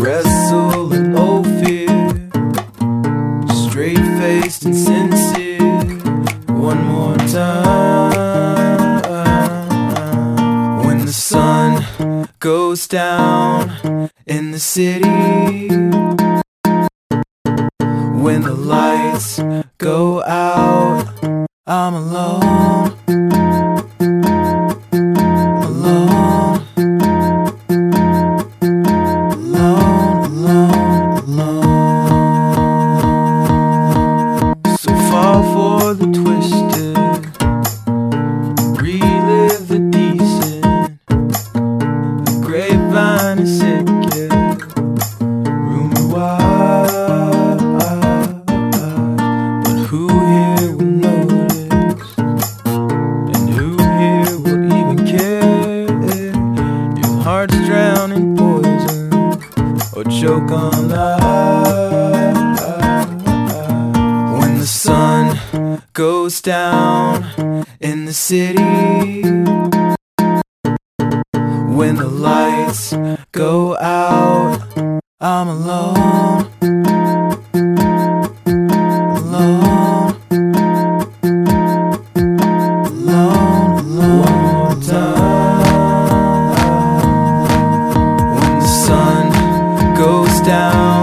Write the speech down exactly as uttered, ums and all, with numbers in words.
wrestle and old fear, straight-faced and sincere. One more time. When the sun goes down in the city, when the lights go out, I'm alone, alone, alone, alone, alone. So fall for the twisted, relive the decent. The grapevine is sick, yeah, rumor wild, but who here will notice? And who here would even care if hearts drown in poison or choke on life? When the sun goes down in the city, when the lights go out, I'm alone, alone, alone, alone. One more time. When the sun goes down